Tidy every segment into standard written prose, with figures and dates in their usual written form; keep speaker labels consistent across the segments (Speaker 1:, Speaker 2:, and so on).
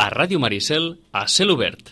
Speaker 1: a Ràdio Maricel, a Cel Obert.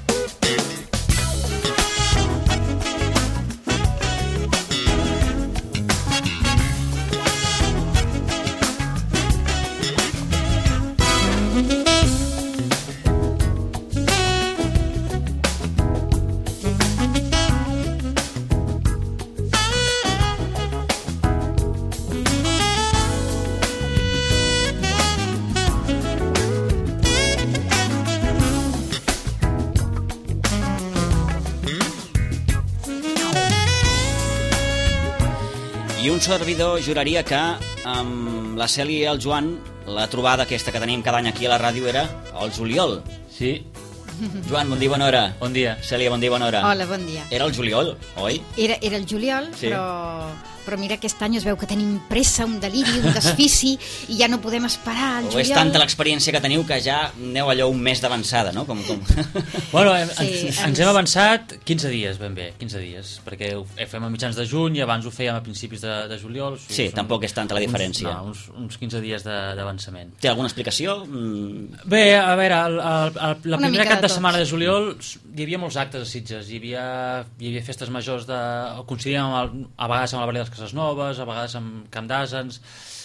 Speaker 2: I un servidor juraria que amb la Cèlia i el Joan la trobada aquesta que tenim cada any aquí a la ràdio era el juliol.
Speaker 3: Sí.
Speaker 2: Joan, bon dia, bona hora.
Speaker 3: Bon dia.
Speaker 2: Cèlia, bon dia, bona hora.
Speaker 4: Hola, bon dia.
Speaker 2: Era el juliol, oi?
Speaker 4: Era el juliol,
Speaker 2: Sí.
Speaker 4: però mira, aquest any es veu que tenim pressa, un deliri, un desfici, i ja no podem esperar al
Speaker 2: O
Speaker 4: juliol.
Speaker 2: és tanta l'experiència que teniu que ja aneu allò un mes d'avançada, no? Com...
Speaker 3: Bueno,
Speaker 4: Sí,
Speaker 3: ens hem avançat 15 dies, ben bé, 15 dies, perquè ho fem a mitjans de juny i abans ho fèiem a principis de juliol.
Speaker 2: Sí, tampoc és tanta la diferència.
Speaker 3: Uns 15 dies d'avançament.
Speaker 2: Té alguna explicació?
Speaker 3: Bé, a veure, la
Speaker 4: Una
Speaker 3: primera
Speaker 4: mica
Speaker 3: cap
Speaker 4: de
Speaker 3: de
Speaker 4: tot.
Speaker 3: setmana de juliol hi havia molts actes a Sitges, hi havia festes majors, coincidíem a vegades amb la Vall de les Cases Noves, a vegades amb Camp d'Asens,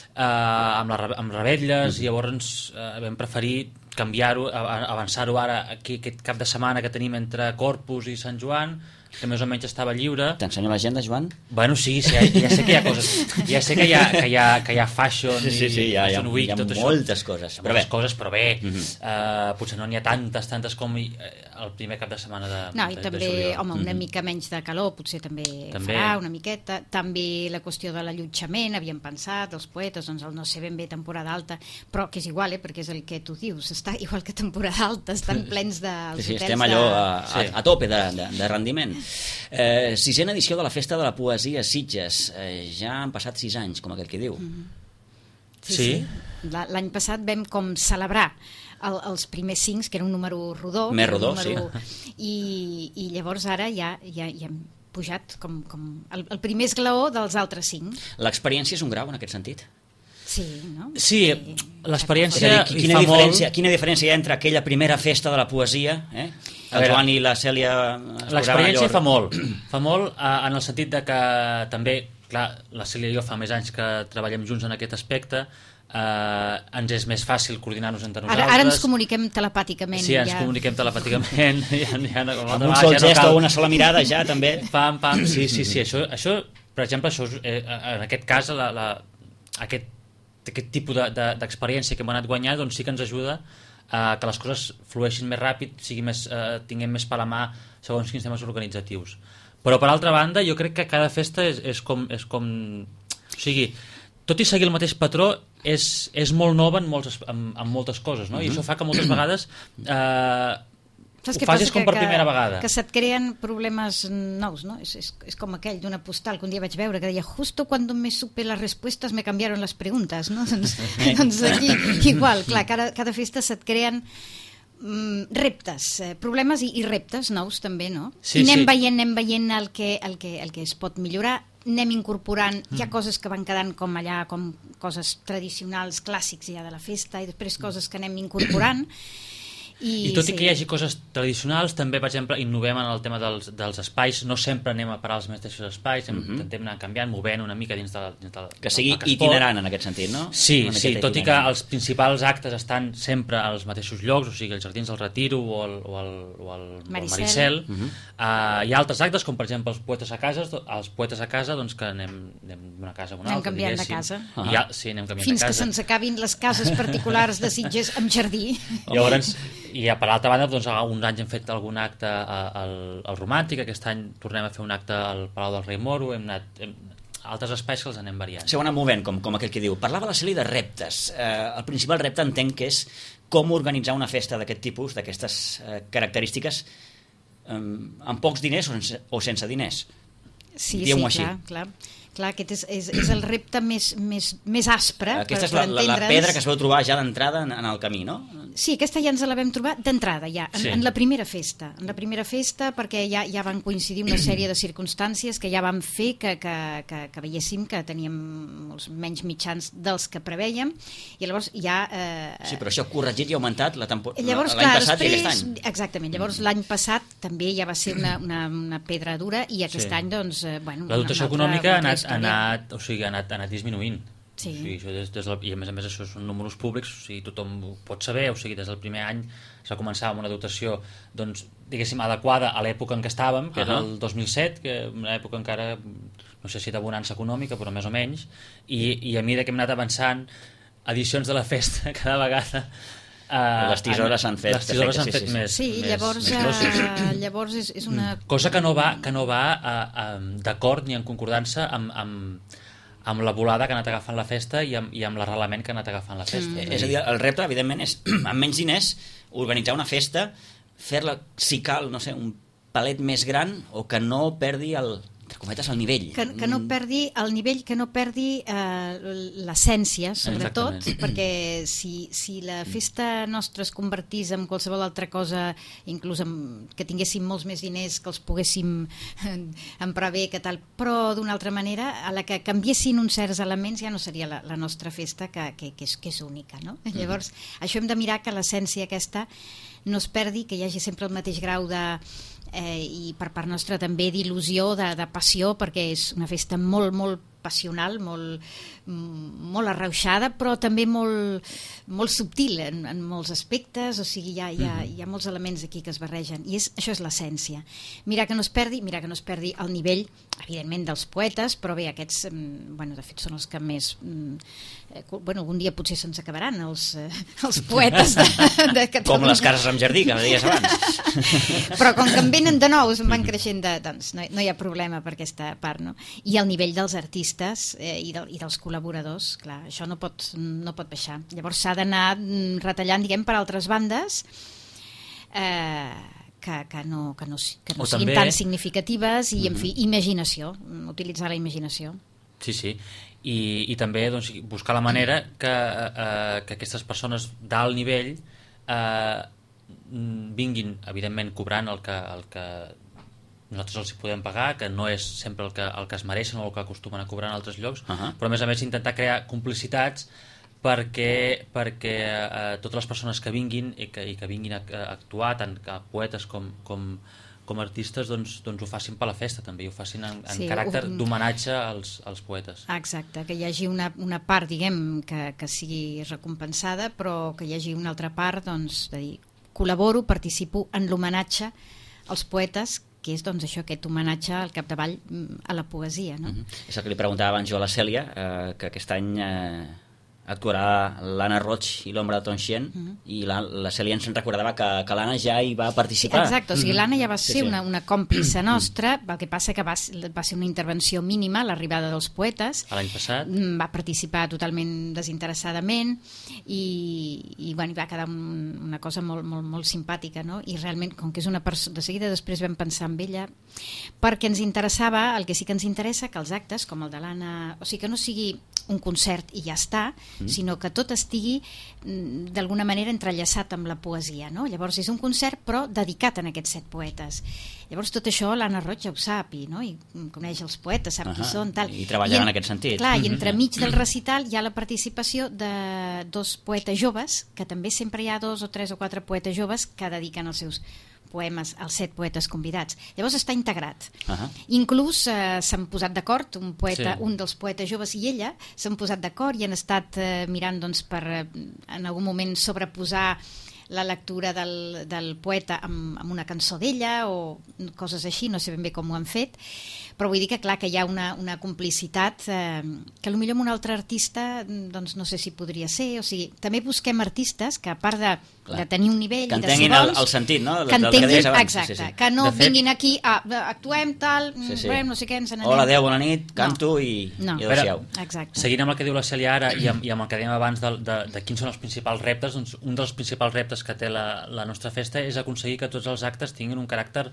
Speaker 3: amb Revetlles, i llavors vam preferir canviar-ho, avançar-ho ara aquí, aquest cap de setmana que tenim entre Corpus i Sant Joan, que més o menys estava lliure.
Speaker 2: T'ensenyo l'agenda, Joan?
Speaker 3: Bueno, sí, ja sé que hi ha coses, ja sé que hi ha fashion,
Speaker 2: Sí,
Speaker 3: i Fashion Week,
Speaker 2: hi ha
Speaker 3: tot això.
Speaker 2: moltes coses.
Speaker 3: Però moltes coses, però bé, potser no n'hi ha tantes com el primer cap de setmana de
Speaker 4: No, i
Speaker 3: de
Speaker 4: també,
Speaker 3: juliol.
Speaker 4: home, una mica menys de calor, potser també farà una miqueta. També la qüestió de l'allotjament, havíem pensat, els poetes, doncs el no sé ben bé temporada alta, però que és igual, perquè és el que tu dius, està igual que temporada alta, estan plens dels
Speaker 2: Sí,
Speaker 4: hotels
Speaker 2: estem allò a tope de rendiment. Sisena edició de la Festa de la Poesia a Sitges. Ja han passat 6 anys, com aquell que diu.
Speaker 3: Sí.
Speaker 4: L'any passat vam com celebrar els primers 5, que era un número rodó.
Speaker 2: Més rodó, sí.
Speaker 4: I llavors ara ja hem pujat com el primer esglaó dels altres 5.
Speaker 2: L'experiència és un grau en aquest sentit?
Speaker 4: Sí, no?
Speaker 3: Sí, l'experiència
Speaker 2: És a dir, quina diferència hi ha entre aquella primera festa de la poesia, el Joan i la Cèlia
Speaker 3: l'experiència fa molt en el sentit de que també, clar, la Cèlia i jo fa més anys que treballem junts en aquest aspecte, ens és més fàcil coordinar-nos entre nosaltres.
Speaker 4: Ara ens comuniquem telepàticament.
Speaker 3: Sí, ens comuniquem telepàticament.
Speaker 2: Amb un sol gest o una sola mirada ja també.
Speaker 3: Pam, sí, això, per exemple, en aquest cas aquest tipus d'experiència que hem anat guanyant, doncs sí que ens ajuda a que les coses flueixin més ràpid, tinguem més per la mà segons quins temes organitzatius. Però per altra banda, jo crec que cada festa és com o sigui, tot i seguir el mateix patró, és molt nova en moltes coses, no? I això fa que moltes vegades ho facis com per primera vegada.
Speaker 4: Que se't creen problemes nous, ¿no? Es com aquell d'una postal que un dia vaig veure que deia justo cuando me supe las respuestas me cambiaron las preguntas, no? Doncs aquí igual, clar, cada festa se't creen reptes, problemes i reptes nous també, no?
Speaker 3: Sí,
Speaker 4: i anem veient el que es pot millorar, anem incorporant, hi ha coses que van quedant com allà, com coses tradicionals, clàssics ja de la festa, i després coses que anem incorporant.
Speaker 3: I tot i que hi hagi coses tradicionals, també, per exemple, innovem en el tema dels espais, no sempre anem a parar als mateixos espais, intentem anar canviant, movent una mica dins del
Speaker 2: que sigui itinerant en aquest sentit, no?
Speaker 3: Sí, tot i que els principals actes estan sempre als mateixos llocs, o sigui, els Jardins del Retiro o el Maricel. Hi ha altres actes, com per exemple els poetes a casa, doncs que anem d'una casa a una altra,
Speaker 4: canviant de casa.
Speaker 3: Sí, anem canviant de casa.
Speaker 4: Fins que se'ns acabin les cases particulars de Sitges amb jardí.
Speaker 3: Llavors, i per l'altra banda, doncs, uns anys hem fet algun acte al Romàntic, aquest any tornem a fer un acte al Palau del Rei Moro, hem anat altres espais que els anem variant.
Speaker 2: S'ho anat movent, com aquell que diu. Parlava la Cèlia de reptes. El principal repte entenc que és com organitzar una festa d'aquest tipus, d'aquestes característiques, amb pocs diners o sense diners.
Speaker 4: Sí,
Speaker 2: Diguem-ho així.
Speaker 4: Clar. Clar, aquest és el repte més aspre.
Speaker 2: Aquesta és la pedra que es vau trobar ja d'entrada en el camí, no?
Speaker 4: Sí, aquesta ja ens la vam trobar d'entrada, ja, en la primera festa. En la primera festa, perquè ja van coincidir una sèrie de circumstàncies que ja vam fer que veiéssim que teníem molts menys mitjans dels que prevèiem, i llavors ja...
Speaker 2: Sí, però això corregit i augmentat l'any
Speaker 4: passat i aquest any. Exactament, llavors l'any passat també ja va ser una pedra dura, i aquest any, doncs...
Speaker 3: La dotació econòmica ha anat disminuint.
Speaker 4: Sí.
Speaker 3: O sigui, i a més això són números públics, o sigui, tothom ho pot saber, o sigui, des del primer any s'ha començat amb una dotació, doncs, diguéssim, adequada a l'època en què estàvem, que era el 2007, que una època encara, no sé si de bonança econòmica, però més o menys, i a mesura que hem anat avançant, edicions de la festa cada vegada...
Speaker 2: les tisores s'han fet
Speaker 3: més...
Speaker 4: Sí, llavors és una...
Speaker 3: Cosa que no va d'acord ni en concordança amb la volada que ha anat agafant la festa i amb l'arrelament que ha anat agafant la festa.
Speaker 2: És a dir, el repte, evidentment, és, amb menys diners, organitzar una festa, fer-la, si cal, no sé, un palet més gran, o que no perdi entre cometes, el nivell.
Speaker 4: Que no perdi el nivell, que no perdi l'essència, sobretot. Exactament. Perquè si la festa nostra es convertís en qualsevol altra cosa, inclús que tinguéssim molts més diners, que els poguéssim emprar bé, que tal, però d'una altra manera, a la que canviessin uns certs elements, ja no seria la nostra festa, que és única, no? Llavors, això hem de mirar que l'essència aquesta no es perdi, que hi hagi sempre el mateix grau i per part nostra també d'il·lusió, de passió, perquè és una festa molt, molt passional, molt arrauxada, però també molt subtil en molts aspectes, o sigui, hi ha molts elements aquí que es barregen, i això és l'essència. Mirar que no es perdi el nivell, evidentment, dels poetes, però bé, aquests, de fet, són els que més... algun dia potser se'ns acabaran els poetes de Catalunya.
Speaker 2: Com les cases amb jardí, que deies abans.
Speaker 4: Però com que en venen de nous, en van creixent, doncs no hi ha problema per aquesta part, no? I el nivell dels artistes i dels col·laboradors, clar, això no pot baixar. Llavors s'ha d'anar retallant, diguem, per altres bandes que no siguin tan significatives, i, en fi, imaginació, utilitzar la imaginació.
Speaker 3: Sí. I també, doncs, buscar la manera que aquestes persones d'alt nivell vinguin, evidentment, cobrant el que nosaltres els hi podem pagar, que no és sempre el que es mereixen o el que acostumen a cobrar en altres llocs, però a més intentar crear complicitats perquè totes les persones que vinguin i que vinguin a actuar, tant poetes com artistes, doncs ho facin per la festa també, i ho facin en caràcter d'homenatge als poetes.
Speaker 4: Exacte, que hi hagi una part, diguem, que sigui recompensada, però que hi hagi una altra part, doncs, de dir, col·laboro, participo en l'homenatge als poetes, que és, doncs, això, aquest homenatge al capdavall a la poesia, no?
Speaker 2: És el que li preguntava abans jo a la Cèlia, que aquest any actuarà l'Anna Roig i l'Ombra de Tonxien, i la Cèlia ens recordava que l'Anna ja hi va participar.
Speaker 4: Exacte, o sigui, l'Anna ja va ser una còmplice nostra, el que passa que va ser una intervenció mínima a l'arribada dels poetes.
Speaker 3: L'any passat.
Speaker 4: Va participar totalment desinteressadament, i va quedar una cosa molt, molt, molt simpàtica, no? I realment, com que és una persona... De seguida després vam pensar en ella, perquè ens interessava, el que sí que ens interessa, que els actes, com el de l'Anna... O sigui, que no sigui un concert i ja està, sinó que tot estigui d'alguna manera entrellaçat amb la poesia, no? Llavors és un concert però dedicat a aquests 7 poetes. Llavors tot això l'Anna Roig ja ho sap, no? I coneix els poetes, sap qui són, tal.
Speaker 2: I treballar en aquest sentit.
Speaker 4: Clar, i entremig del recital hi ha la participació de 2 poetes joves, que també sempre hi ha 2 o 3 o 4 poetes joves que dediquen els seus poemes als 7 poetes convidats. Llavors està integrat. Inclús s'han posat d'acord, un dels poetes joves i ella s'han posat d'acord i han estat mirant, doncs, per en algun moment sobreposar la lectura del poeta amb una cançó d'ella o coses així, no sé ben bé com ho han fet, però vull dir que clar que hi ha una complicitat que potser amb un altre artista doncs no sé si podria ser, o sigui, també busquem artistes que a part de tenir un nivell
Speaker 2: que entenguin el sentit, no?
Speaker 4: Que entenguin, exacte, que no vinguin aquí actuem tal, no sé què, ens n'anem.
Speaker 2: Hola, adeu, bona nit, canto i adéu-siau.
Speaker 3: Seguint amb el que diu la Cèlia ara i amb el que dèiem abans de quins són els principals reptes, doncs un dels principals reptes que té la nostra festa és aconseguir que tots els actes tinguin un caràcter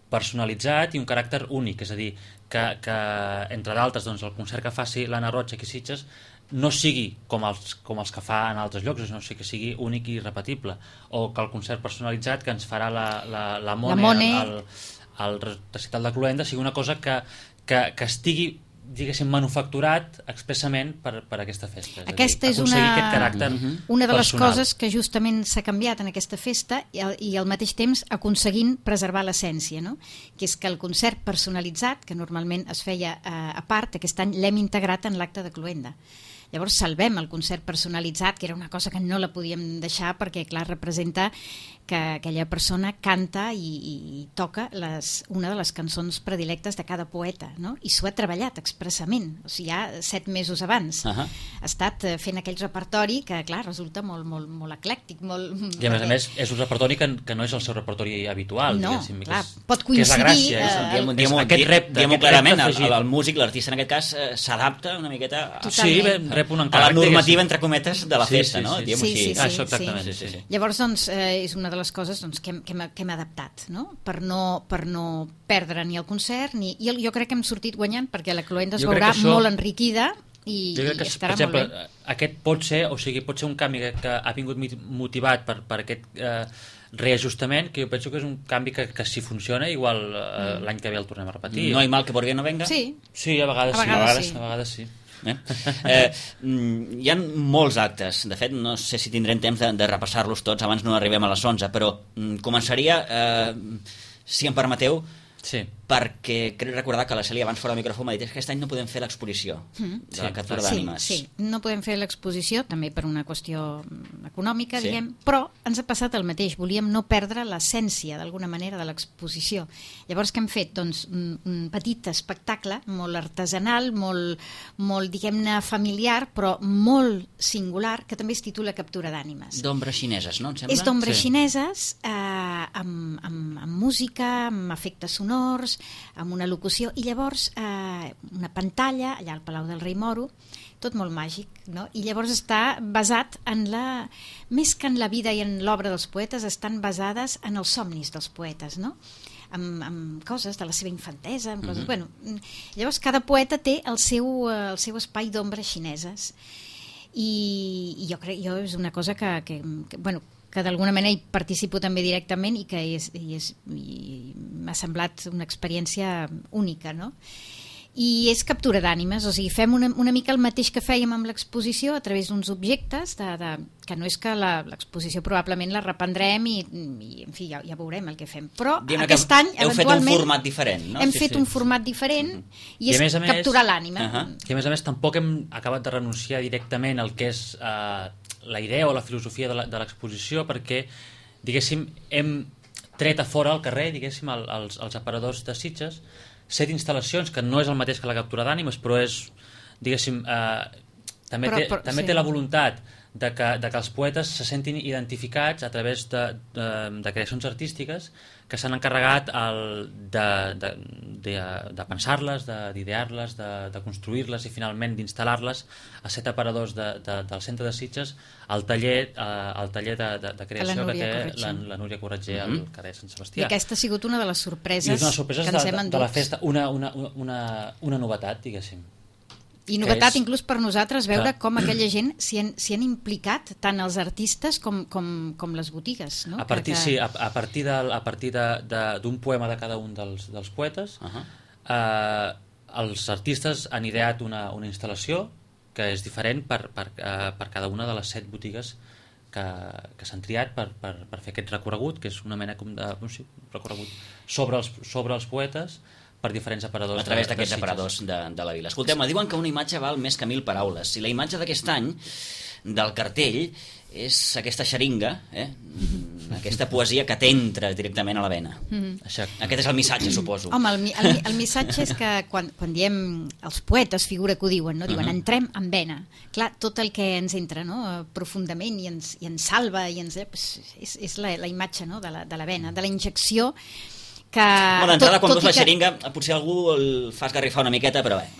Speaker 3: personalitzat i un caràcter únic, és a dir, que entre d'altres doncs, el concert que faci l'Anna Roig aquí a Sitges no sigui com els que fa en altres llocs, no sigui que sigui únic i repetible, o que el concert personalitzat que ens farà la Mone al recital de Cluenda sigui una cosa que estigui, diguéssim, manufacturat expressament per aquesta festa.
Speaker 4: Aquesta és una de les coses que justament s'ha canviat en aquesta festa i al mateix temps aconseguint preservar l'essència, no? Que és que el concert personalitzat, que normalment es feia a part, aquest any l'hem integrat en l'acte de Cluenda. Llavors salvem el concert personalitzat, que era una cosa que no la podíem deixar perquè, clar, representa que aquella persona canta i toca una de les cançons predilectes de cada poeta, no? I s'ho ha treballat expressament, o sigui, ja 7 mesos abans. Ha estat fent aquell repertori que, clar, resulta molt eclèctic.
Speaker 3: I a més, és un repertori que no és el seu repertori habitual.
Speaker 4: No, clar, pot
Speaker 3: coincidir.
Speaker 2: Diguem-ho clarament, el músic, l'artista en aquest cas, s'adapta una miqueta a la normativa, entre cometes, de la festa, no?
Speaker 4: Sí. Llavors, doncs, és una de les coses que hem adaptat, no? Per no perdre ni el concert, jo crec que hem sortit guanyant perquè la Cluenda es veurà molt enriquida i estarà molt bé.
Speaker 3: Aquest pot ser un canvi que ha vingut motivat per aquest reajustament, que jo penso que és un canvi que si funciona igual l'any que ve el tornem a repetir.
Speaker 2: No hay mal que por bien no venga?
Speaker 3: Sí, a vegades sí.
Speaker 2: Hi ha molts actes, de fet no sé si tindrem temps de repassar-los tots abans no arribem a les 11, però començaria, si em permeteu, perquè crec recordar que la Cèlia abans fora del micròfon m'ha dit que aquest any no podem fer l'exposició de la captura d'ànimes.
Speaker 4: Sí, no podem fer l'exposició, també per una qüestió econòmica, diguem, però ens ha passat el mateix, volíem no perdre l'essència d'alguna manera de l'exposició. Llavors què hem fet? Doncs un petit espectacle, molt artesanal, molt diguem-ne familiar, però molt singular, que també es titula Captura d'ànimes.
Speaker 2: D'ombres xineses, no?
Speaker 4: És d'ombres xineses, amb música, amb efectes sonors, amb una locució, i llavors una pantalla allà al Palau del Rei Moro, tot molt màgic, no? I llavors està basat més que en la vida i en l'obra dels poetes, estan basades en els somnis dels poetes, no? Amb coses de la seva infantesa, amb coses... Bueno, llavors cada poeta té el seu espai d'ombres xineses, i jo crec que és una cosa que d'alguna manera hi participo també directament i que m'ha semblat una experiència única, no? I és captura d'ànimes, o sigui, fem una mica el mateix que fèiem amb l'exposició a través d'uns objectes, que no és que l'exposició probablement la reprendrem i en fi, ja veurem el que fem. Però aquest any, eventualment...
Speaker 2: Heu fet un format diferent, no?
Speaker 4: Hem fet un format diferent i és capturar l'ànima.
Speaker 3: I a més tampoc hem acabat de renunciar directament al que és la idea o la filosofia de l'exposició, perquè, diguéssim, hem tret a fora al carrer, diguéssim, els aparadors de Sitges, 7 instal·lacions, que no és el mateix que la captura d'ànimes, però és, diguéssim, també té la voluntat de que els poetes se sentin identificats a través de creacions artístiques que s'han encarregat de pensar-les, d'idear-les, de construir-les i finalment d'instal·lar-les a 7 aparadors del centre de Sitges al taller de creació que té la Núria Corretger al carrer Sant Sebastià.
Speaker 4: I aquesta ha sigut una de les sorpreses que ens hem endut.
Speaker 3: De la festa, una novetat, diguéssim.
Speaker 4: I novetat inclús per nosaltres veure com aquella gent s'hi han implicat tant els artistes com les botigues, no?
Speaker 3: A partir d'un poema de cada un dels poetes, els artistes han ideat una instal·lació que és diferent per cada una de les 7 botigues que s'han triat per fer aquest recorregut, que és una mena com de recorregut sobre els poetes per diferents aparadors.
Speaker 2: A través d'aquests aparadors de la vila. Escolteu-me, diuen que una imatge val més que 1000 paraules. I la imatge d'aquest any, del cartell, és aquesta xeringa, aquesta poesia que t'entra directament a la vena. Aquest és el missatge, suposo.
Speaker 4: Home, el missatge és que quan diem, els poetes, figura que ho diuen, no? Diuen, entrem en vena. Clar, tot el que ens entra, no? Profundament i ens salva, és la imatge, no? de la vena, de la injecció que...
Speaker 2: D'entrada, quan veus la xeringa, potser algú el fa esgarrifar una miqueta, però bé.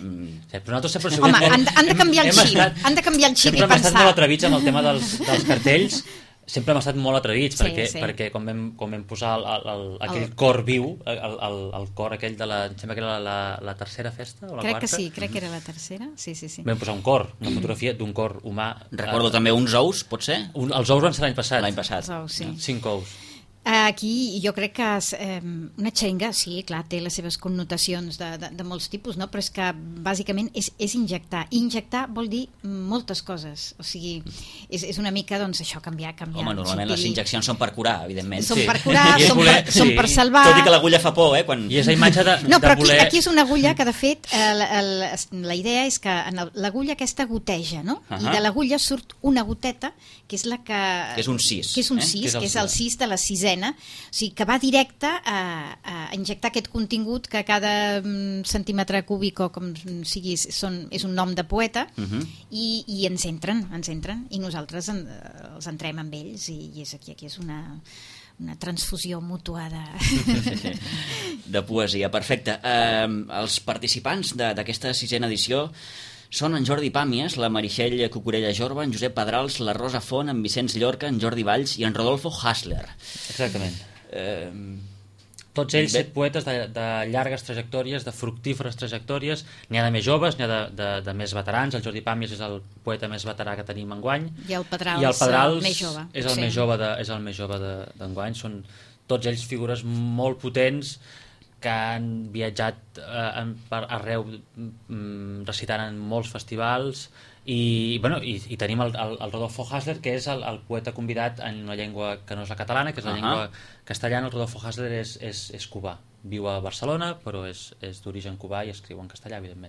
Speaker 4: Home, han de canviar el xip. Han de canviar el xip i pensar.
Speaker 3: Sempre hem estat molt atrevits amb el tema dels cartells. sempre hem estat molt atrevits,
Speaker 4: Sí.
Speaker 3: perquè quan vam posar aquell cor viu, el cor aquell de em sembla que era la tercera festa o la
Speaker 4: Crec
Speaker 3: quarta.
Speaker 4: que sí, crec que era la tercera. Sí.
Speaker 3: Vam posar un cor, una fotografia d'un cor humà.
Speaker 2: Recordo també uns ous, pot ser?
Speaker 3: Els ous van ser l'any passat.
Speaker 2: L'any passat.
Speaker 4: Els ous, sí.
Speaker 3: 5 ous.
Speaker 4: Aquí jo crec que una xenga, sí, clar, té les seves connotacions de molts tipus, no? Però és que bàsicament és injectar. Injectar vol dir moltes coses, o sigui, és una mica, doncs, això, canviar.
Speaker 2: Home, normalment les injeccions són per curar, evidentment.
Speaker 4: Són per curar, són per salvar...
Speaker 2: Tot i que l'agulla fa por, quan...
Speaker 3: I és la imatge
Speaker 4: No, però
Speaker 3: voler...
Speaker 4: aquí és una agulla que, de fet, la idea és que l'agulla aquesta goteja, no? I de l'agulla surt una goteta, que és la que...
Speaker 2: Que és un cis.
Speaker 4: Que és un cis, que és el cis de la sisena. O sigui, que va directe a injectar aquest contingut que cada centímetre cúbic o com sigui és un nom de poeta i ens entren i nosaltres els entrem amb ells i és aquí és una transfusió mútua
Speaker 2: de poesia, perfecte. Els participants d'aquesta 6a edició són en Jordi Pàmies, la Meritxell Cucurella Jorba, en Josep Pedrals, la Rosa Font, en Vicenç Llorca, en Jordi Valls i en Rodolfo Hasler.
Speaker 3: Exactament. Tots ells 7 poetes de llargues trajectòries, de fructíferes trajectòries. N'hi ha de més joves, n'hi ha de més veterans. El Jordi Pàmies és el poeta més veterà que tenim enguany.
Speaker 4: I el Pedrals més jove.
Speaker 3: És el més jove d'enguany. Són tots ells figures molt potents que han viatjat arreu recitant en molts festivals i tenim el Rodolfo Hasler, que és el poeta convidat en una llengua que no és la catalana, que és la llengua castellana. El Rodolfo Hasler és cubà, viu a Barcelona però és d'origen cubà i escriu en castellà, evidentment.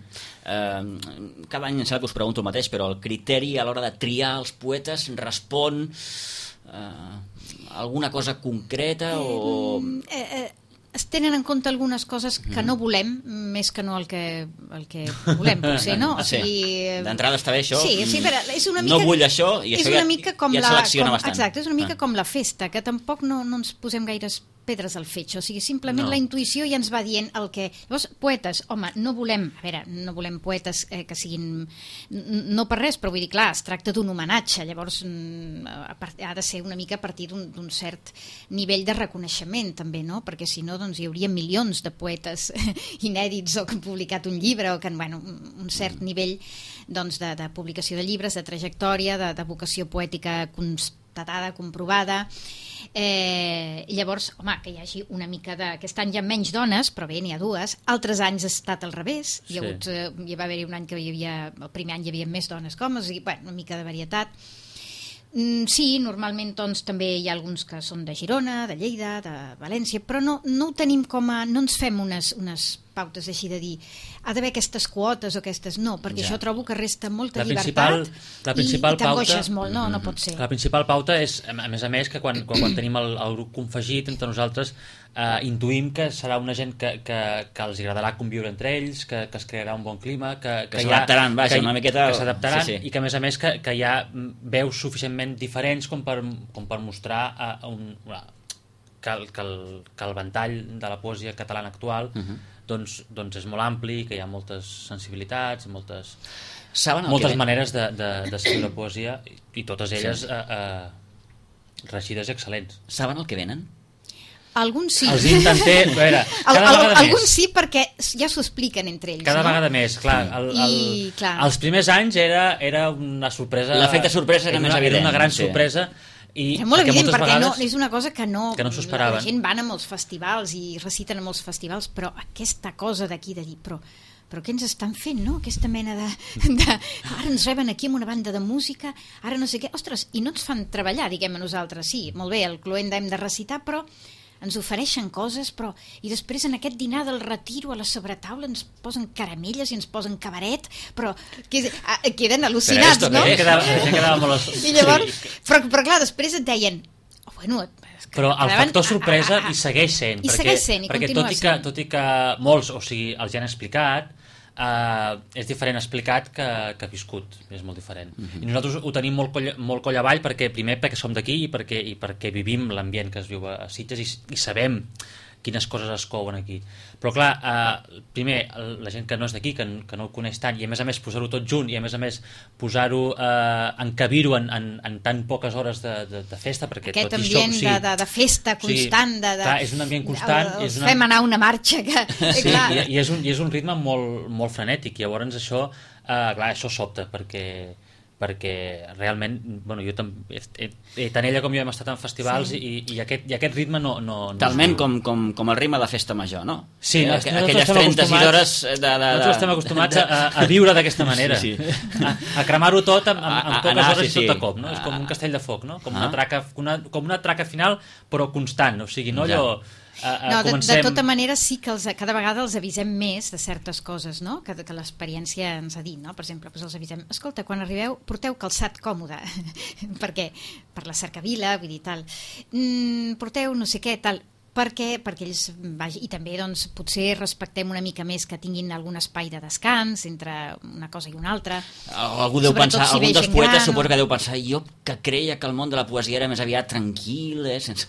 Speaker 2: Cada any em sembla que us pregunto el mateix, però el criteri a l'hora de triar els poetes respon a alguna cosa concreta o...
Speaker 4: Es tenen en compte algunes coses que no volem, més que no el que volem, potser, no? O sigui,
Speaker 2: d'entrada està bé això.
Speaker 4: Sí, però és una mica...
Speaker 2: No vull això i això ja et selecciona bastant.
Speaker 4: Exacte, és una mica com la festa, que tampoc no ens posem gaires pedres al fetge, o sigui, simplement la intuïció ja ens va dient el que... Llavors, poetes, home, no volem poetes que siguin... No per res, però vull dir, clar, es tracta d'un homenatge, llavors ha de ser una mica a partir d'un cert nivell de reconeixement, també, no? Perquè si no, doncs hi hauria milions de poetes inèdits o que han publicat un llibre o que han, un cert nivell doncs, de publicació de llibres, de trajectòria, de vocació poètica constatada, comprovada. Llavors, home, que hi hagi una mica de... Aquest any hi ha menys dones, però bé, n'hi ha 2. Altres anys ha estat al revés. Hi va haver un any que el primer any hi havia més dones que homes, i una mica de varietat. Sí, normalment doncs, també hi ha alguns que són de Girona, de Lleida, de València, però no ho tenim com a... No ens fem unes pautes així de dir ha d'haver aquestes quotes o aquestes... No, perquè això trobo que resta molta llibertat i t'angoixes molt, no pot ser.
Speaker 3: La principal pauta és, a més, que quan tenim el grup confegit entre nosaltres intuïm que serà una gent que els agradarà conviure entre ells, que es crearà un bon clima, que
Speaker 2: s'adaptaran, una miqueta...
Speaker 3: Que s'adaptaran i que a més que hi ha veus suficientment diferents com per mostrar que el ventall de la poesia catalana actual doncs és molt ampli, que hi ha moltes sensibilitats, moltes maneres d'escriure poesia i totes elles reixides i excel·lents.
Speaker 2: Saben el que venen?
Speaker 4: Alguns sí.
Speaker 3: Els intenté...
Speaker 4: Alguns sí, perquè ja s'ho expliquen entre ells.
Speaker 3: Cada vegada més, clar. Els primers anys era una sorpresa...
Speaker 2: L'efecte sorpresa era més evident.
Speaker 3: Era una gran sorpresa.
Speaker 4: És molt evident, perquè és una cosa que no
Speaker 3: s'ho esperaven.
Speaker 4: La gent van a molts festivals i reciten a molts festivals, però aquesta cosa d'aquí de dir, però què ens estan fent, no? Aquesta mena de... Ara ens reben aquí amb una banda de música, ara no sé què... Ostres, i no ens fan treballar, diguem a nosaltres. Sí, molt bé, el Cluenda hem de recitar, però ens ofereixen coses, però... I després en aquest dinar del retiro a la sobretaula ens posen caramelles i ens posen cabaret, però queden al·lucinats, no?
Speaker 3: Quedava molt...
Speaker 4: I llavors... Però clar, després et deien...
Speaker 3: Però el factor sorpresa hi segueix sent.
Speaker 4: I segueix sent, i continua sent.
Speaker 3: Tot i que molts, o sigui, els ja han explicat, és diferent explicat que viscut, és molt diferent. I nosaltres ho tenim molt coll avall perquè som d'aquí i perquè vivim l'ambient que es viu a Sitges i sabem quines coses es couen aquí. Però clar, primer, la gent que no és d'aquí, que no ho coneix tant, i a més posar-ho tot junt, i a més posar-ho, encabir-ho en tan poques hores de festa, perquè
Speaker 4: aquest
Speaker 3: tot
Speaker 4: ambient
Speaker 3: això,
Speaker 4: de festa constant,
Speaker 3: clar, és un ambient constant,
Speaker 4: fem anar una marxa que, clar.
Speaker 3: I és un ritme molt, molt frenètic, llavors això, clar, això sobta, perquè realment, bueno, jo tant ella com jo hem estat en festivals, i aquest ritme no
Speaker 2: talment com el ritme de festa major, no?
Speaker 3: Sí,
Speaker 2: aquelles 36 hores
Speaker 3: nosaltres estem acostumats a viure d'aquesta manera, a cremar-ho tot en poques hores i tot de cop, no? És com un castell de foc, no? Com una traca final, però constant, o sigui, no allò...
Speaker 4: de tota manera sí que cada vegada els avisem més de certes coses, no? que l'experiència ens ha dit, no? Per exemple, els avisem, escolta, quan arribeu porteu calçat còmode perquè per la cercavila, vull dir, tal, porteu no sé què, tal, perquè ells i també doncs, potser respectem una mica més que tinguin algun espai de descans entre una cosa i una altra.
Speaker 2: Algú deu pensar, algun dels poetes suposo que deu pensar, jo que creia que el món de la poesia era més aviat tranquil, sense...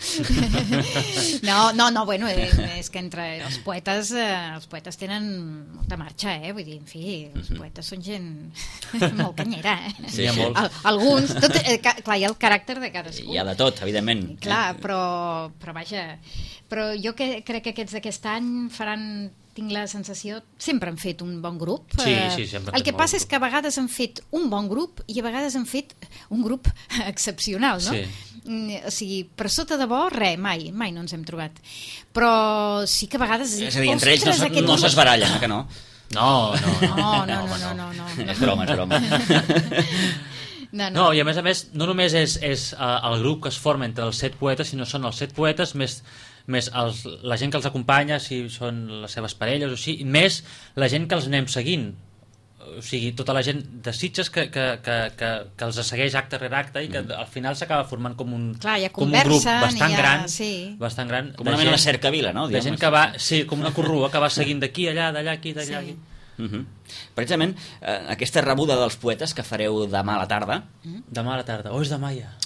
Speaker 4: No, bueno, és que entre els poetes tenen molta marxa, vull dir, en fi, els poetes són gent molt canyera,
Speaker 3: Sí, molts.
Speaker 4: Alguns, clar, hi ha el caràcter de cadascú.
Speaker 2: Hi ha de tot, evidentment.
Speaker 4: Clar, però vaja... Però jo crec que aquests d'aquest any tinc la sensació, sempre han fet un bon grup.
Speaker 3: Sí, sempre.
Speaker 4: El que passa és que a vegades han fet un bon grup i a vegades han fet un grup excepcional, no? Sí. O sigui, per sota de bo, mai no ens hem trobat. Però sí que a vegades...
Speaker 2: És a dir, entre ells no s'esbarallen, que no?
Speaker 3: No.
Speaker 2: És broma.
Speaker 3: No, i a més, no només és el grup que es forma entre els 7 poetes, sinó són els 7 poetes més la gent que els acompanya, si són les seves parelles o així, més la gent que els anem seguint, o sigui, tota la gent de Sitges que els segueix acte rere acte i que al final s'acaba formant com un grup bastant gran,
Speaker 2: com una mena de cercavila, no?
Speaker 3: De gent que va, com una corrua que va seguint d'aquí, allà, d'allà, aquí, d'allà, aquí.
Speaker 2: Precisament aquesta rebuda dels poetes que fareu demà a la tarda.
Speaker 3: Demà a la tarda, és demà ja.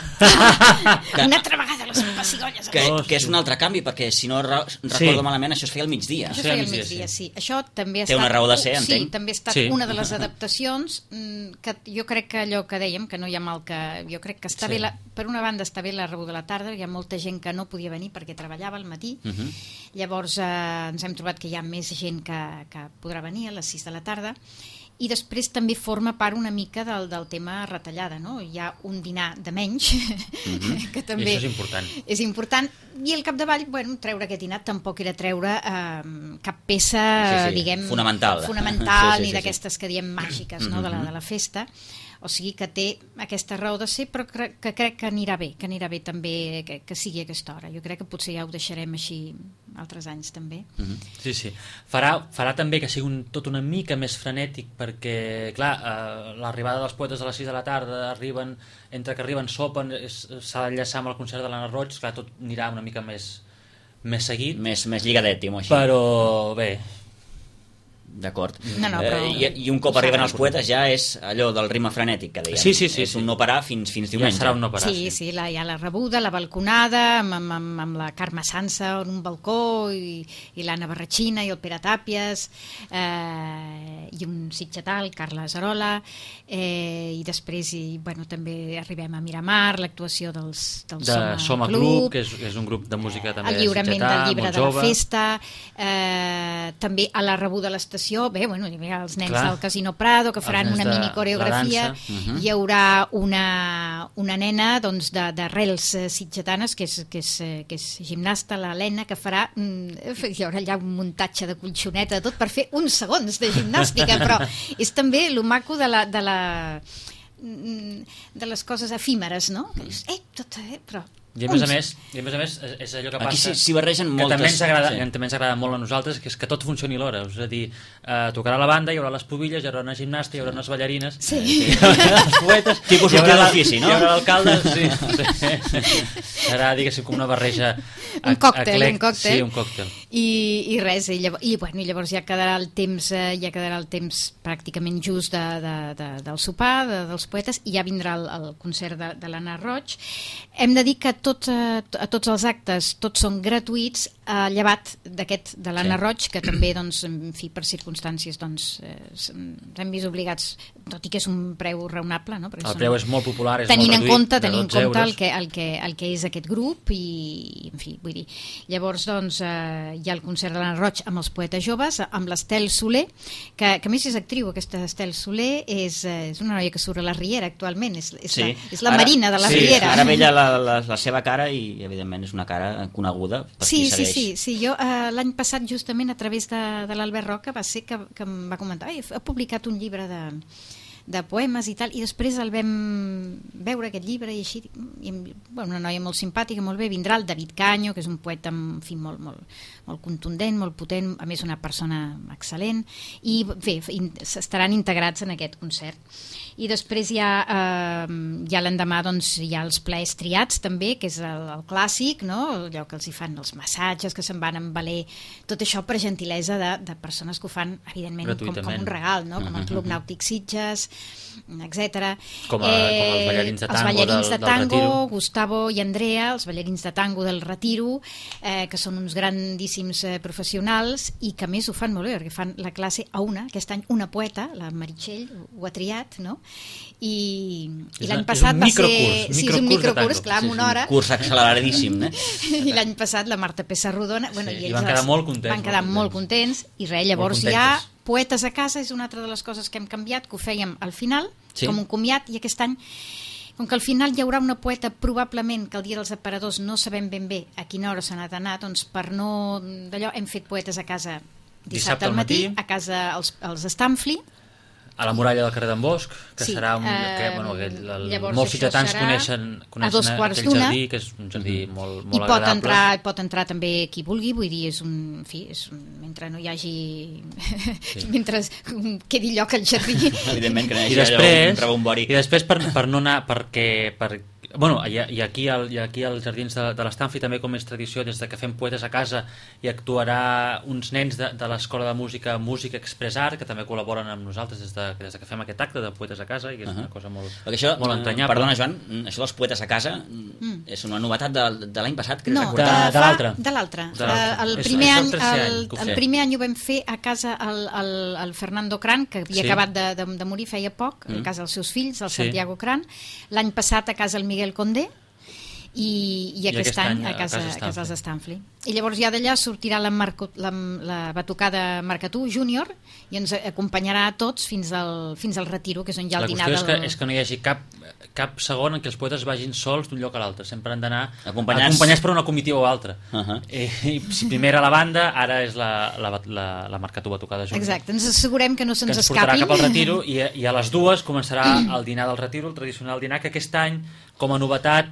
Speaker 4: Una altra vegada les pessigolles
Speaker 2: que és un altre canvi, perquè si no recordo malament això es feia al migdia.
Speaker 4: Això es feia al migdia, sí. Això també
Speaker 2: té una raó de ser, entenc.
Speaker 4: Sí, també ha estat una de les adaptacions que jo crec que allò que dèiem, que no hi ha mal que... Jo crec que està bé, per una banda està bé la rebuda a la tarda, hi ha molta gent que no podia venir perquè treballava al matí, llavors ens hem trobat que hi ha més gent que podrà venir a les 6 de la tarda, i després també forma part una mica del tema retallada, no? Hi ha un dinar de menys, que també és important, i al capdavall, bueno, treure aquest dinar tampoc era treure cap peça, diguem,
Speaker 2: fonamental,
Speaker 4: ni d'aquestes que diem màgiques, no? de la festa, o sigui que té aquesta raó de ser, però que crec que anirà bé també que sigui a aquesta hora. Jo crec que potser ja ho deixarem així altres anys també.
Speaker 3: Sí. Farà també que sigui tot una mica més frenètic, perquè clar, l'arribada dels poetes a les 6 de la tarda, entre que arriben sopen, s'ha d'enllaçar amb el concert de l'Anna Roig, clar, tot anirà una mica més seguit,
Speaker 2: més lligadet, diguem-ho així.
Speaker 3: Però bé,
Speaker 2: d'acord.
Speaker 4: Però...
Speaker 2: I un cop arriben els poetes ja és allò del ritme frenètic que deien.
Speaker 3: Sí.
Speaker 2: És un no parar fins diumenge.
Speaker 3: Ja serà un no parar.
Speaker 4: Sí, hi ha la rebuda, la balconada, amb la Carme Sansa en un balcó, i l'Anna Barratxina i el Pere Tàpies, i un sitgetà, el Carles Arola, i després també arribem a Miramar, l'actuació del Soma Club,
Speaker 3: que és un grup de música també
Speaker 4: el lliurament del llibre de la festa, també a la rebuda a l'estació, hi ha els nens del Casino Prado que faran una mini coreografia, hi haurà una nena d'arrels sitgetanes que és gimnasta, l'Helena, que farà, hi haurà allà un muntatge de colxoneta tot per fer uns segons de gimnàstica, però és també lo maco de les coses efímeres, no? Però
Speaker 3: I a més és allò que passa,
Speaker 2: aquí s'hi barregen moltes...
Speaker 3: que també ens agrada molt a nosaltres, que és que tot funcioni l'hora, és a dir, tocarà la banda, hi haurà les pubilles, hi haurà una gimnasta, hi haurà unes ballarines, els poetes,
Speaker 2: tipus sortir d'ofici, no?
Speaker 3: Hi haurà l'alcalde, serà, diguéssim, com una barreja,
Speaker 4: un còctel,
Speaker 3: sí, un còctel,
Speaker 4: i res, i llavors ja quedarà el temps pràcticament just del sopar dels poetes, i ja vindrà el concert de l'Anna Roig. Hem de dir que a tots els actes tots són gratuïts, llevat d'aquest de l'Anna Roig, que també, doncs, en fi, per circumstàncies, doncs, hem vist obligats, tot i que és un preu raonable, no?
Speaker 3: El preu és molt popular, és
Speaker 4: tenint
Speaker 3: molt reduït,
Speaker 4: tenint en compte
Speaker 3: euros.
Speaker 4: el que és aquest grup, i en fi, vull dir, llavors, doncs, hi ha el concert de l'Anna Roig amb els poetes joves, amb l'Estel Soler, que a més és actriu. Aquesta Estel Soler és una noia que surt a la Riera actualment, és la Marina de la Riera.
Speaker 2: Ara veia la seva cara i evidentment és una cara coneguda per qui segueix.
Speaker 4: Sí, jo l'any passat justament a través de l'Albert Roca va ser que em va comentar, ha publicat un llibre de poemes i tal, i després el vam veure aquest llibre i així, una noia molt simpàtica, molt bé, vindrà el David Canyo, que és un poeta, en fi, molt contundent, molt potent, a més una persona excel·lent, i bé, estaran integrats en aquest concert. I després ja l'endemà, doncs, hi ha els plaers triats també, que és el clàssic, no? Allò que els hi fan els massatges, que se'n van amb valer, tot això per gentilesa de persones que ho fan, evidentment, com un regal, no? Com el Club Nàutic Sitges, etc.
Speaker 3: Com els ballarins de tango del
Speaker 4: Gustavo i Andrea, els ballarins de tango del Retiro, que són uns grandíssims professionals i que a més ho fan molt bé, perquè fan la classe a una, aquest any una poeta, la Meritxell, ho ha triat, no? I l'any passat va ser...
Speaker 3: És
Speaker 4: un microcurs, clar, en una hora.
Speaker 2: Un curs acceleradíssim, eh?
Speaker 4: I l'any passat la Marta Pessarrodona...
Speaker 3: I van quedar molt contents.
Speaker 4: Van quedar molt contents, i res, llavors ja Poetes a casa és una altra de les coses que hem canviat, que ho fèiem al final, com un comiat, i aquest any, com que al final hi haurà una poeta, probablement que el dia dels aparadors no sabem ben bé a quina hora s'ha anat a anar, doncs per no d'allò hem fet Poetes a casa dissabte al matí, a casa els Stamfli,
Speaker 3: a la muralla del carrer d'en Bosch, que serà molts ciutadans coneixen aquell jardí, que és un jardí molt agradable.
Speaker 4: I pot entrar també qui vulgui, vull dir, mentre no hi hagi mentre quedi lloc al jardí.
Speaker 2: Evidentment que no hi hagi un rebombori.
Speaker 3: I després per no anar, i aquí als jardins de l'Stanfi també, com és tradició, des de que fem Poetes a casa, hi actuarà uns nens de l'Escola de Música Express Art, que també col·laboren amb nosaltres des de que fem aquest acte de Poetes a casa, i és una cosa molt entranyable.
Speaker 2: Perdona, Joan, això dels Poetes a casa és una novetat de l'any passat, crec
Speaker 3: recordar?
Speaker 4: De l'altre. El primer any ho vam fer a casa el Fernando Cran, que havia acabat de morir feia poc, a casa dels seus fills, el Santiago Cran. L'any passat a casa el Miguel Condé, i aquest any a casa els Stanfli. I llavors ja d'allà sortirà la batucada Marcatú Júnior i ens acompanyarà a tots fins al Retiro, que és on hi ha el dinar.
Speaker 3: La qüestió és que no hi hagi cap segon en què els poetes vagin sols d'un lloc a l'altre, sempre han d'anar acompanyats per una comitiva o altra. I si primer era la banda, ara és la Marcatú Batucada Júnior.
Speaker 4: Exacte, ens assegurem que no se'ns escapi.
Speaker 3: Que ens portarà cap al Retiro, i a les 2 començarà el dinar del Retiro, el tradicional dinar, que aquest any, com a novetat,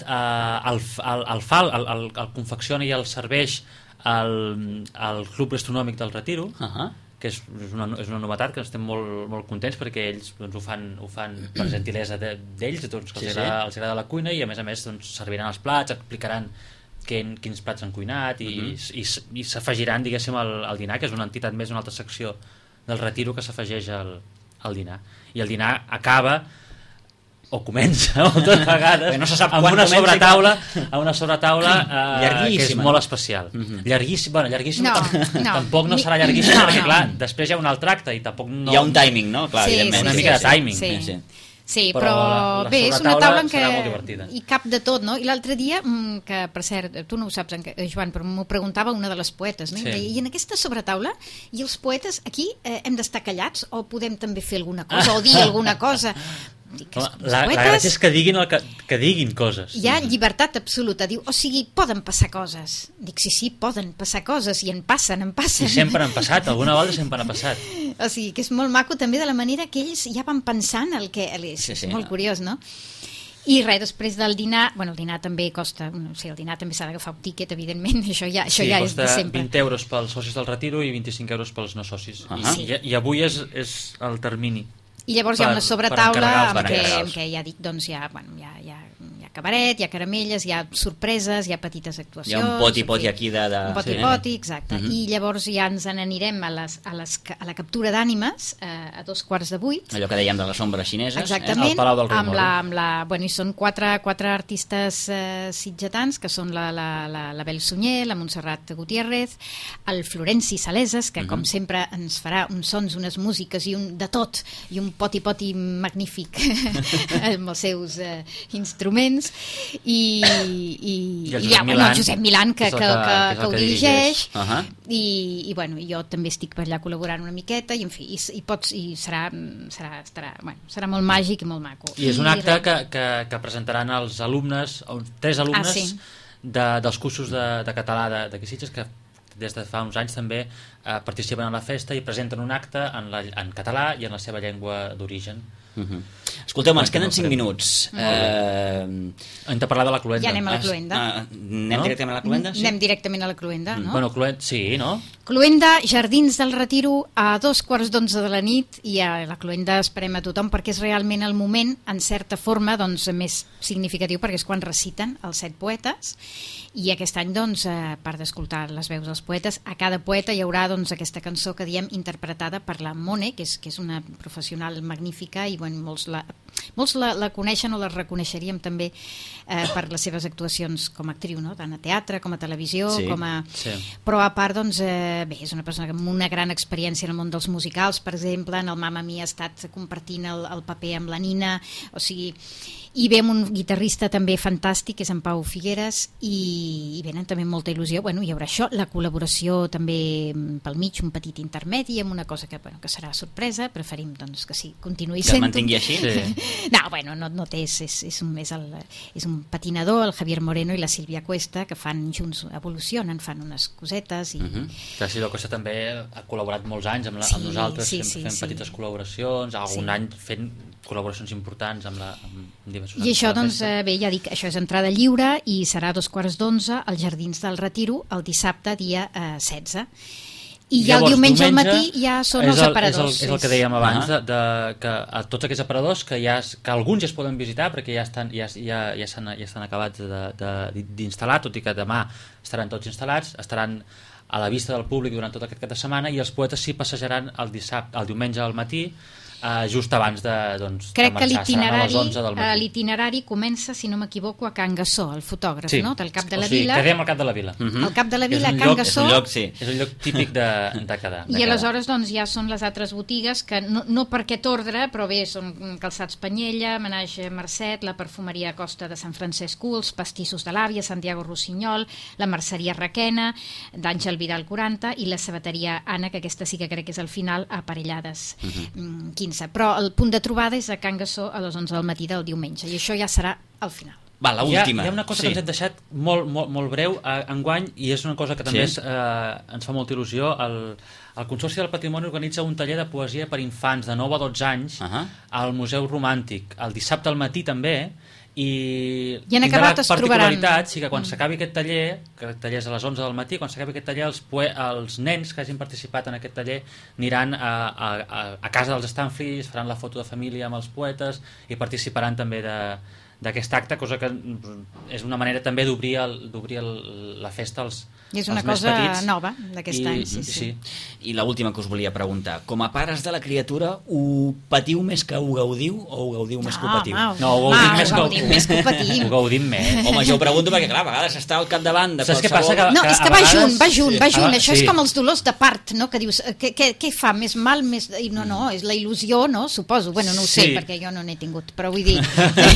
Speaker 3: el confecciona i el serveix el Club Gastronòmic del Retiro, que és una novetat, que estem molt contents, perquè ells ho fan per gentilesa d'ells, que els agrada la cuina, i a més serviran els plats, explicaran quins plats han cuinat, i s'afegiran, diguéssim, al dinar, que és una entitat més, una altra secció del Retiro que s'afegeix al dinar. I el dinar acaba o comença moltes vegades
Speaker 2: no se sap
Speaker 3: amb una sobretaula que és molt especial. Llarguíssima tampoc no serà llarguíssima, perquè clar, després hi ha un altre acte i tampoc no...
Speaker 2: Hi ha un timing, no? Clar,
Speaker 3: una mica de timing.
Speaker 4: Sí, però bé, és una taula en què
Speaker 3: hi
Speaker 4: cap de tot, no? I l'altre dia, que per cert, tu no ho saps, Joan, però m'ho preguntava una de les poetes, no? I en aquesta sobretaula, i els poetes aquí hem d'estar callats o podem també fer alguna cosa o dir alguna cosa?
Speaker 3: La gràcia és que diguin coses.
Speaker 4: Hi ha llibertat absoluta, diu, o sigui, poden passar coses. Dic, sí, poden passar coses, i en passen.
Speaker 3: I sempre han passat, alguna volta sempre han passat.
Speaker 4: O sigui, que és molt maco també de la manera que ells ja van pensant el que... És molt curiós, no? I res, després del dinar, el dinar també costa, el dinar també s'ha d'agafar un tíquet, evidentment, això ja és de sempre.
Speaker 3: 20 euros pels socis del Retiro i 25 euros pels no socis. I avui és el termini.
Speaker 4: I llavors hi ha una sobretaula en què ja dic, doncs hi ha cabaret, hi ha caramelles, hi ha sorpreses, hi ha petites actuacions...
Speaker 2: Hi ha un poti-poti aquí de...
Speaker 4: Un poti-poti, exacte. I llavors ja ens n'anirem a la captura d'ànimes a 7:45.
Speaker 2: Allò que dèiem de les ombres xineses.
Speaker 4: Exactament,
Speaker 3: al Palau del Rei
Speaker 4: bueno, i són quatre artistes sitgetans, que són la Bel Sunyer, la Montserrat Gutiérrez, el Florenci Saleses, que com sempre ens farà uns sons, unes músiques i un de tot, i un poti-poti magnífic amb els seus instruments, i el Josep Milán, que ho dirigeix, i bueno, jo també estic per allà col·laborant una miqueta, i en fi, serà molt màgic i molt maco.
Speaker 3: I és un acte que presentaran els alumnes, 3 alumnes dels cursos de català d'aquí Sitges, que des de fa uns anys també participen en la festa i presenten un acte en català i en la seva llengua d'origen.
Speaker 2: Escolteu, ens queden 5 minuts.
Speaker 3: Hem de parlar de la Cluenda.
Speaker 4: Ja anem a la Cluenda.
Speaker 2: Anem directament a la Cluenda?
Speaker 4: Anem directament a la Cluenda, no?
Speaker 3: Bueno, sí, no?
Speaker 4: Cluenda, Jardins del Retiro, a 2:15 de la nit, i a la Cluenda esperem a tothom, perquè és realment el moment, en certa forma, doncs, més significatiu, perquè és quan reciten els 7 poetes, i aquest any, doncs, a part d'escoltar les veus dels poetes, a cada poeta hi haurà doncs, aquesta cançó que diem interpretada per la Mone, que és una professional magnífica, i bueno, molts la coneixen o la reconeixeríem també per les seves actuacions com a actriu, no? Tant a teatre com a televisió, però a part, doncs, bé, és una persona amb una gran experiència en el món dels musicals, per exemple, en el Mamma Mia ha estat compartint el paper amb la Nina, o sigui, i ve un guitarrista també fantàstic, que és en Pau Figueres, i venen també amb molta il·lusió. Bueno, hi haurà això, la col·laboració també pel mig, un petit intermedi, amb una cosa que serà sorpresa, preferim doncs, que sí, continuï sent.
Speaker 2: Que el mantingui així?
Speaker 4: No, bueno, no té, és un patinador, el Javier Moreno i la Sílvia Cuesta, que fan junts, evolucionen, fan unes cosetes.
Speaker 3: La Sílvia Cuesta també ha col·laborat molts anys amb nosaltres, fent petites col·laboracions, algun any fent col·laboracions importants amb diversos
Speaker 4: i això, doncs, bé, ja dic, això és entrada lliure i serà a 2:15 als Jardins del Retiro el dissabte, dia 16. I ja el diumenge al matí ja són els aparadors.
Speaker 3: És el que dèiem abans, que a tots aquests aparadors, que alguns ja es poden visitar perquè ja estan acabats d'instal·lar, tot i que demà estaran tots instal·lats, estaran a la vista del públic durant tot aquest cap de setmana, i els poetes sí passejaran el diumenge al matí, just abans de marxar.
Speaker 4: Crec que l'itinerari comença, si no m'equivoco, a Can Gassó, el fotògraf, no? Del Cap de la Vila.
Speaker 3: Quedem al Cap de la Vila.
Speaker 4: Al Cap de la Vila, a Can Gassó.
Speaker 3: És un lloc típic de quedar.
Speaker 4: I aleshores doncs, ja són les altres botigues que no per aquest ordre, però bé, són Calçats Panyella, Menage Mercet, la Perfumeria Costa de Sant Francesc els Pastissos de l'Àvia, Santiago Rossinyol, la Merceria Requena, d'Àngel Vidal 40, i la Sabateria Anna, que aquesta sí que crec que és al final, a Parellades 15. Però el punt de trobada és a Can Gassó a les 11 del matí del diumenge, i això ja serà al final.
Speaker 2: Va, l'última.
Speaker 3: Hi ha una cosa que ens hem deixat molt breu enguany, i és una cosa que també ens fa molta il·lusió. El Consorci del Patrimoni organitza un taller de poesia per infants de 9 a 12 anys al Museu Romàntic, el dissabte al matí també, i tindrà la particularitat que quan s'acabi aquest taller, que el taller és a les 11 del matí, quan s'acabi aquest taller els nens que hagin participat en aquest taller aniran a casa dels Stanfries, faran la foto de família amb els poetes i participaran també d'aquest acte, cosa que és una manera també d'obrir la festa als
Speaker 4: i és una cosa nova d'aquest any.
Speaker 2: I l'última que us volia preguntar, com a pares de la criatura, ho patiu més que ho gaudiu o ho gaudiu més que ho patiu?
Speaker 3: No, ho gaudim més que ho patim. Ho gaudim més.
Speaker 2: Home, jo ho pregunto perquè, clar, a vegades està al capdavant de
Speaker 3: qualsevol...
Speaker 4: No, és que va junt. Això és com els dolors de part, no? Que dius, què fa? Més mal? No, és la il·lusió, no? Suposo. Bueno, no ho sé, perquè jo no n'he tingut, però vull dir...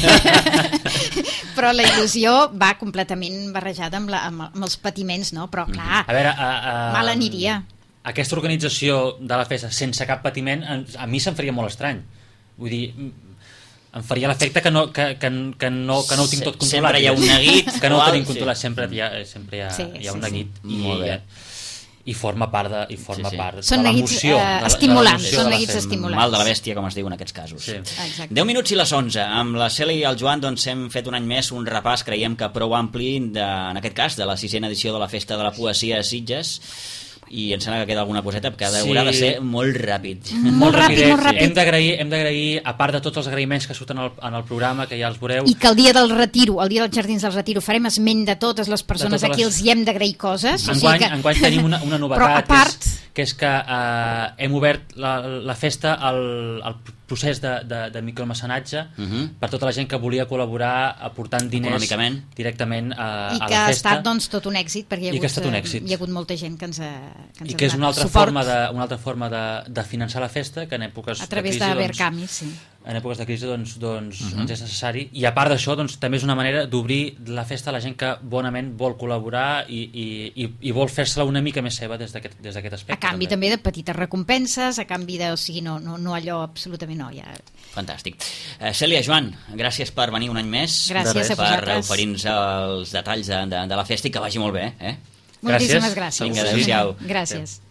Speaker 4: Però la il·lusió va completament barrejada amb els patiments, no? Però clar, mal aniria.
Speaker 3: Aquesta organització de la festa sense cap patiment a mi se'm faria molt estrany. Vull dir, em faria l'efecte que no ho tinc tot controlat.
Speaker 2: Sempre hi ha un neguit.
Speaker 3: Que no ho tenim controlat, sempre hi ha un neguit.
Speaker 2: Molt bé.
Speaker 3: I forma part de
Speaker 4: són
Speaker 3: l'emoció.
Speaker 4: Estimulants, són neguits estimulants.
Speaker 2: Mal de la bèstia, com es diu en aquests casos. 10 minuts i les 11. Amb la Cèlia i el Joan hem fet un any més un repàs, creiem que prou ampli, en aquest cas, de la 6ª edició de la Festa de la Poesia a Sitges. i em sembla que queda alguna coseta, perquè haurà de ser molt ràpid.
Speaker 4: Molt ràpid.
Speaker 3: Hem d'agrair, a part de tots els agraïments que surten en el programa, que ja els veureu...
Speaker 4: I que el dia del retiro, el dia dels Jardins del Retiro, farem esment de totes les persones a qui els hi hem d'agrair coses.
Speaker 3: Enguany tenim una novetat, que és que hem obert la festa al procés de micromecenatge per tota la gent que volia col·laborar aportant diners directament a la festa.
Speaker 4: I que ha estat tot un èxit, perquè hi ha hagut molta gent que ens ha
Speaker 3: i que és una altra forma de finançar la festa, que en èpoques
Speaker 4: a través
Speaker 3: de crisi,
Speaker 4: Verkami, sí.
Speaker 3: En èpoques de crisi ens és necessari, i a part d'això també és una manera d'obrir la festa a la gent que bonament vol col·laborar i vol fer-se-la una mica més seva des d'aquest aspecte.
Speaker 4: A canvi també de petites recompenses, a canvi de... O sigui, no allò absolutament no. Ja...
Speaker 2: Fantàstic. Cèlia, Joan, gràcies per venir un any més.
Speaker 4: Gràcies a vosaltres.
Speaker 2: Per oferir-nos els detalls de la festa i que vagi molt bé.
Speaker 4: Moltíssimes gràcies.
Speaker 2: Vinga, adéu-siau.
Speaker 4: Gràcies.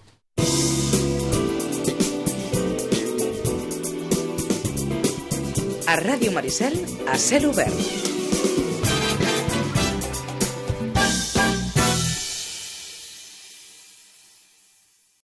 Speaker 5: A Ràdio Maricel, a cel obert.